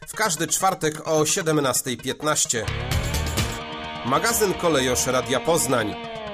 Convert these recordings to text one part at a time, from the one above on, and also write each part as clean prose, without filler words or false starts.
w każdy czwartek o 17:15. Magazyn Kolejosz Radia Poznań.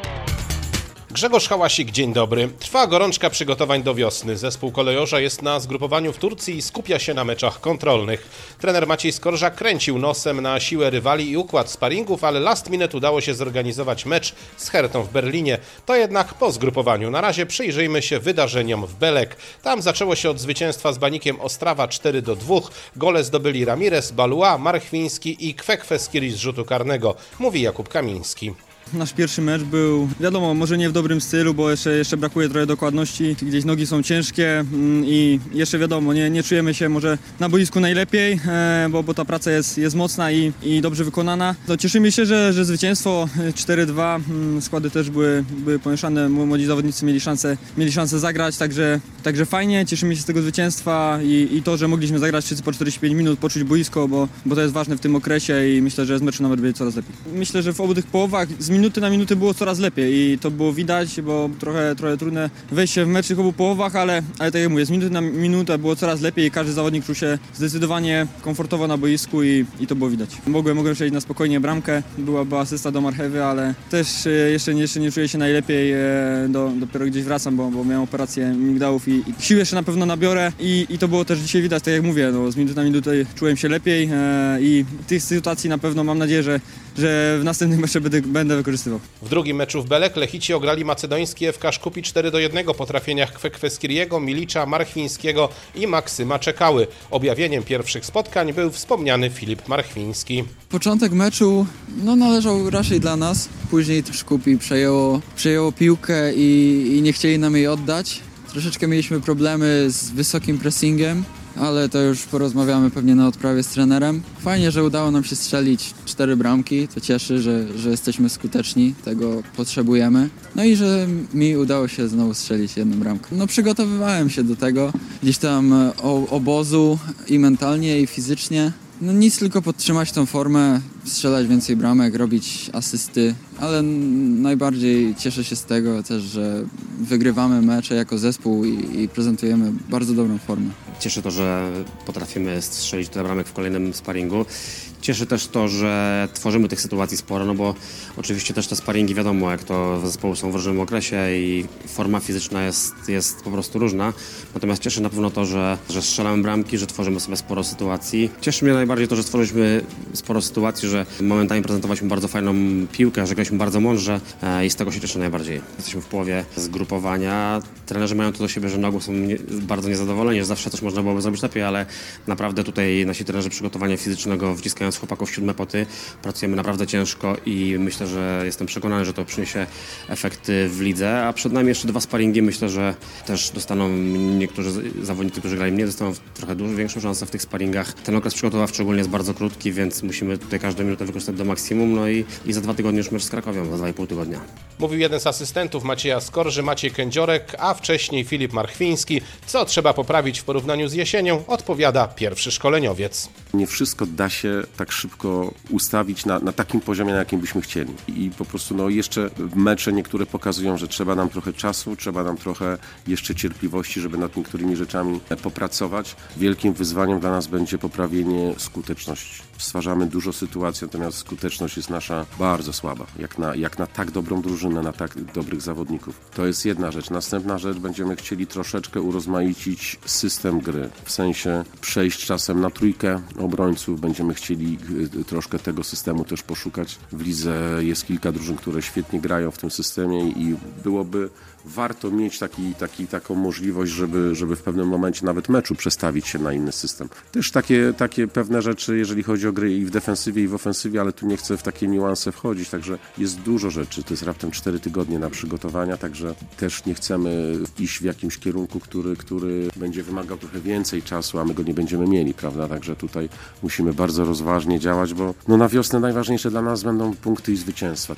Grzegorz Hałasik, dzień dobry. Trwa gorączka przygotowań do wiosny. Zespół Kolejorza jest na zgrupowaniu w Turcji i skupia się na meczach kontrolnych. Trener Maciej Skorża kręcił nosem na siłę rywali i układ sparingów, ale last minute udało się zorganizować mecz z Hertą w Berlinie. To jednak po zgrupowaniu. Na razie przyjrzyjmy się wydarzeniom w Belek. Tam zaczęło się od zwycięstwa z Banikiem Ostrawa 4-2. Gole zdobyli Ramirez, Balua, Marchwiński i Kwekwe-Skiri z rzutu karnego, mówi Jakub Kamiński. Nasz pierwszy mecz był, wiadomo, może nie w dobrym stylu, bo jeszcze brakuje trochę dokładności, gdzieś nogi są ciężkie i jeszcze wiadomo, nie czujemy się może na boisku najlepiej, bo ta praca jest mocna i dobrze wykonana. No, cieszymy się, że zwycięstwo 4-2, składy też były pomieszane, młodzi zawodnicy mieli szansę zagrać, także fajnie, cieszymy się z tego zwycięstwa i to, że mogliśmy zagrać wszyscy po 45 minut, poczuć boisko, bo to jest ważne w tym okresie i myślę, że z meczu na mecz będzie coraz lepiej. Myślę, że w obu tych połowach z minuty na minutę było coraz lepiej i to było widać, bo trochę trudne wejście w mecz w obu połowach, ale tak jak mówię, z minuty na minutę było coraz lepiej i każdy zawodnik czuł się zdecydowanie komfortowo na boisku i to było widać. Mogłem przejść na spokojnie bramkę, była asysta do Marchewy, ale też jeszcze nie czuję się najlepiej, dopiero gdzieś wracam, bo miałem operację migdałów i sił jeszcze na pewno nabiorę i to było też dzisiaj widać, tak jak mówię, no, z minuty na minutę czułem się lepiej i tych sytuacji na pewno mam nadzieję, że w następnym meczu będę wykorzystywał. W drugim meczu w Belek Lechici ograli macedoński FK Szkupi 4-1 po trafieniach Kwekwe-Skiriego, Milicza, Marchwińskiego i Maksyma Czekały. Objawieniem pierwszych spotkań był wspomniany Filip Marchwiński. Początek meczu należał raczej dla nas. Później Szkupi przejęło piłkę i nie chcieli nam jej oddać. Troszeczkę mieliśmy problemy z wysokim pressingiem, ale to już porozmawiamy pewnie na odprawie z trenerem. Fajnie, że udało nam się strzelić 4 bramki, to cieszy, że jesteśmy skuteczni, tego potrzebujemy. No i że mi udało się znowu strzelić 1 bramkę. Przygotowywałem się do tego, gdzieś tam obozu i mentalnie i fizycznie. Nic, tylko podtrzymać tą formę, strzelać więcej bramek, robić asysty, ale najbardziej cieszę się z tego też, że wygrywamy mecze jako zespół i prezentujemy bardzo dobrą formę. Cieszy to, że potrafimy strzelić tyle bramek w kolejnym sparingu. Cieszy też to, że tworzymy tych sytuacji sporo, bo oczywiście też te sparingi, wiadomo, jak to zespoły są w różnym okresie i forma fizyczna jest po prostu różna. Natomiast cieszy na pewno to, że strzelamy bramki, że tworzymy sobie sporo sytuacji. Cieszy mnie najbardziej to, że stworzyliśmy sporo sytuacji, że momentami prezentowaliśmy bardzo fajną piłkę, że graliśmy bardzo mądrze i z tego się cieszę najbardziej. Jesteśmy w połowie zgrupowania. Trenerzy mają to do siebie, że na ogół są bardzo niezadowoleni, że zawsze coś można byłoby zrobić lepiej, ale naprawdę tutaj nasi trenerzy przygotowania fizycznego wciskają chłopaków w 7 poty. Pracujemy naprawdę ciężko i myślę, że jestem przekonany, że to przyniesie efekty w lidze, a przed nami jeszcze 2 sparingi. Myślę, że też dostaną niektórzy zawodnicy, którzy grali mniej, dostaną trochę większą szansę w tych sparingach. Ten okres przygotowawczy szczególnie jest bardzo krótki, więc musimy tutaj każdą minutę wykorzystać do maksimum, i za 2 tygodnie już mecz z Krakowią, za 2,5 tygodnia. Mówił jeden z asystentów Macieja Skorży, Maciej Kędziorek, a wcześniej Filip Marchwiński. Co trzeba poprawić w porównaniu z jesienią, odpowiada pierwszy szkoleniowiec. Nie wszystko da się tak szybko ustawić na takim poziomie, na jakim byśmy chcieli. I po prostu jeszcze mecze niektóre pokazują, że trzeba nam trochę czasu, trzeba nam trochę jeszcze cierpliwości, żeby nad niektórymi rzeczami popracować. Wielkim wyzwaniem dla nas będzie poprawienie skuteczności. Stwarzamy dużo sytuacji, natomiast skuteczność jest nasza bardzo słaba. Jak na tak dobrą drużynę, na tak dobrych zawodników. To jest jedna rzecz. Następna rzecz, będziemy chcieli troszeczkę urozmaicić system gry. W sensie przejść czasem na trójkę obrońców. Będziemy chcieli troszkę tego systemu też poszukać. W lidze jest kilka drużyn, które świetnie grają w tym systemie i byłoby warto mieć taką możliwość, żeby w pewnym momencie nawet meczu przestawić się na inny system. Też takie pewne rzeczy, jeżeli chodzi o gry i w defensywie, i w ofensywie, ale tu nie chcę w takie niuanse wchodzić, także jest dużo rzeczy. To jest raptem 4 tygodnie na przygotowania, także też nie chcemy iść w jakimś kierunku, który będzie wymagał trochę więcej czasu, a my go nie będziemy mieli, prawda? Także tutaj musimy bardzo rozważnie działać, bo na wiosnę najważniejsze dla nas będą punkty i zwycięstwa.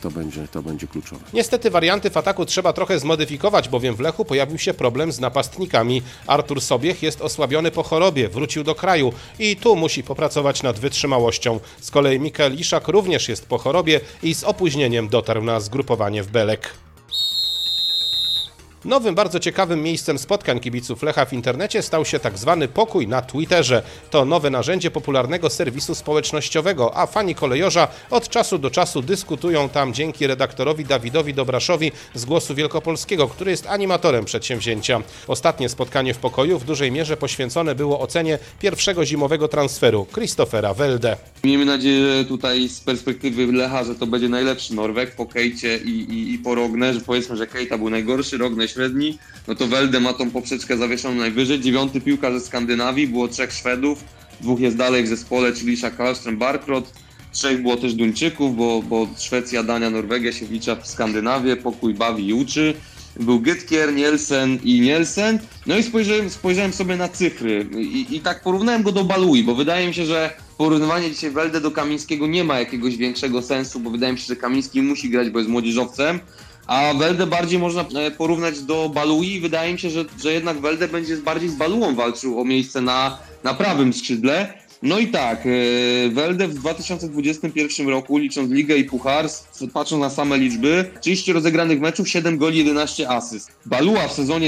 To będzie kluczowe. Niestety warianty w ataku trzeba trochę zmodyfikować, bowiem w Lechu pojawił się problem z napastnikami. Artur Sobiech jest osłabiony po chorobie, wrócił do kraju i tu musi popracować nad wytrzymałością. Z kolei Mikael Iszak również jest po chorobie i z opóźnieniem dotarł na zgrupowanie w Belek. Nowym, bardzo ciekawym miejscem spotkań kibiców Lecha w internecie stał się tak zwany pokój na Twitterze. To nowe narzędzie popularnego serwisu społecznościowego, a fani Kolejorza od czasu do czasu dyskutują tam dzięki redaktorowi Dawidowi Dobraszowi z Głosu Wielkopolskiego, który jest animatorem przedsięwzięcia. Ostatnie spotkanie w pokoju w dużej mierze poświęcone było ocenie pierwszego zimowego transferu Christophera Welde. Miejmy nadzieję, że tutaj z perspektywy Lecha, że to będzie najlepszy Norweg po Kejcie i po Rogne, że powiedzmy, że Kejta był najgorszy, Rogne średni, no to Welde ma tą poprzeczkę zawieszoną najwyżej. 9. piłkarz ze Skandynawii, było 3 Szwedów, 2 jest dalej w zespole, czyli Karlström, Barkrot, 3 było też Duńczyków, bo Szwecja, Dania, Norwegia się wlicza w Skandynawię, pokój bawi i uczy. Był Gytkier, Nielsen i Nielsen. No i spojrzałem sobie na cyfry i tak porównałem go do Balui, bo wydaje mi się, że porównywanie dzisiaj Welde do Kamińskiego nie ma jakiegoś większego sensu, bo wydaje mi się, że Kamiński musi grać, bo jest młodzieżowcem, a Welde bardziej można porównać do Balui. Wydaje mi się, że jednak Welde będzie bardziej z Baluą walczył o miejsce na prawym skrzydle. No i tak, Welde w 2021 roku, licząc ligę i puchar, patrząc na same liczby, 30 rozegranych meczów, 7 goli, 11 asyst. Balua w sezonie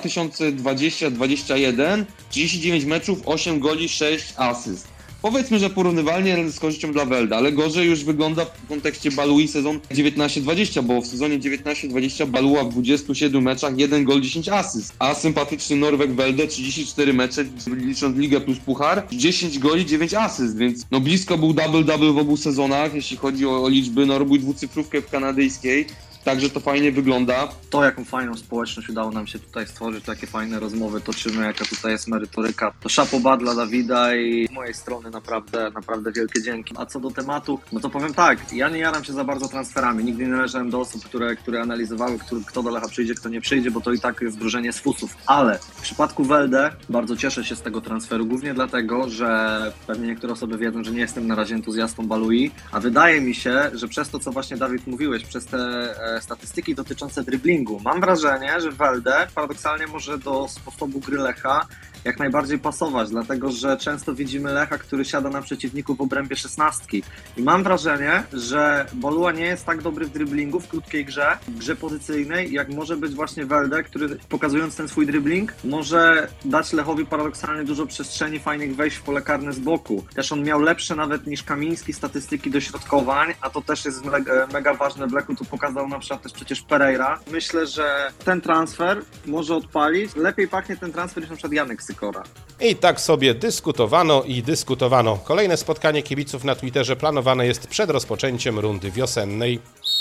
2020-2021, 39 meczów, 8 goli, 6 asyst. Powiedzmy, że porównywalnie z korzyścią dla Welde, ale gorzej już wygląda w kontekście Balui sezon 19-20, bo w sezonie 19-20 Balua w 27 meczach 1 gol, 10 asyst. A sympatyczny Norweg Welde 34 mecze, licząc ligę plus puchar, 10 goli, 9 asyst, więc no blisko był double w obu sezonach, jeśli chodzi o liczby, no robił dwucyfrówkę w kanadyjskiej. Także to fajnie wygląda. To, jaką fajną społeczność udało nam się tutaj stworzyć, takie fajne rozmowy toczymy, jaka tutaj jest merytoryka, to chapeau dla Dawida i z mojej strony naprawdę wielkie dzięki. A co do tematu, no to powiem tak, ja nie jaram się za bardzo transferami, nigdy nie należałem do osób, które analizowały, kto do Lecha przyjdzie, kto nie przyjdzie, bo to i tak jest wróżenie z fusów. Ale w przypadku Welde bardzo cieszę się z tego transferu, głównie dlatego, że pewnie niektóre osoby wiedzą, że nie jestem na razie entuzjastą Balui, a wydaje mi się, że przez to, co właśnie Dawid mówiłeś, przez te statystyki dotyczące driblingu. Mam wrażenie, że Welde paradoksalnie może do sposobu gry Lecha jak najbardziej pasować, dlatego że często widzimy Lecha, który siada na przeciwników w obrębie 16. I mam wrażenie, że Balua nie jest tak dobry w driblingu, w krótkiej grze, w grze pozycyjnej, jak może być właśnie Welde, który pokazując ten swój dribbling, może dać Lechowi paradoksalnie dużo przestrzeni, fajnych wejść w pole karne z boku. Też on miał lepsze nawet niż Kamiński statystyki dośrodkowań, a to też jest mega ważne w Lechu, tu pokazał na przykład też przecież Pereira. Myślę, że ten transfer może odpalić. Lepiej pachnie ten transfer niż na przykład Janek Sykora. I tak sobie dyskutowano. Kolejne spotkanie kibiców na Twitterze planowane jest przed rozpoczęciem rundy wiosennej.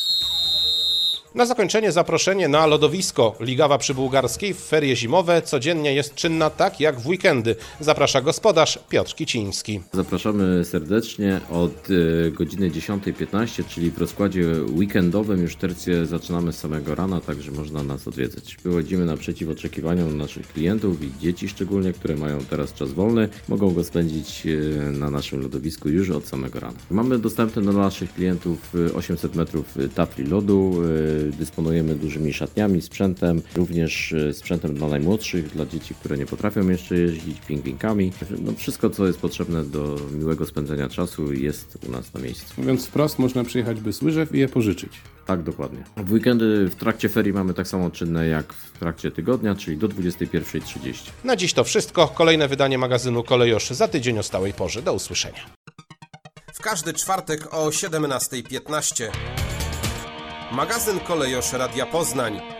Na zakończenie zaproszenie na lodowisko. Ligawa przy Bułgarskiej w ferie zimowe codziennie jest czynna tak jak w weekendy. Zaprasza gospodarz Piotr Kiciński. Zapraszamy serdecznie od godziny 10:15, czyli w rozkładzie weekendowym. Już tercję zaczynamy z samego rana, także można nas odwiedzać. Wychodzimy naprzeciw oczekiwaniom naszych klientów i dzieci szczególnie, które mają teraz czas wolny. Mogą go spędzić na naszym lodowisku już od samego rana. Mamy dostępne dla naszych klientów 800 metrów tafli lodu. Dysponujemy dużymi szatniami, sprzętem, również sprzętem dla najmłodszych, dla dzieci, które nie potrafią jeszcze jeździć, pingwinkami. No, wszystko, co jest potrzebne do miłego spędzenia czasu, jest u nas na miejscu. Mówiąc wprost, można przyjechać bez łyżew i je pożyczyć. Tak, dokładnie. W weekendy w trakcie ferii mamy tak samo czynne jak w trakcie tygodnia, czyli do 21:30. Na dziś to wszystko. Kolejne wydanie magazynu Kolejosz za tydzień o stałej porze. Do usłyszenia. W każdy czwartek o 17:15 magazyn Kolejosz Radia Poznań.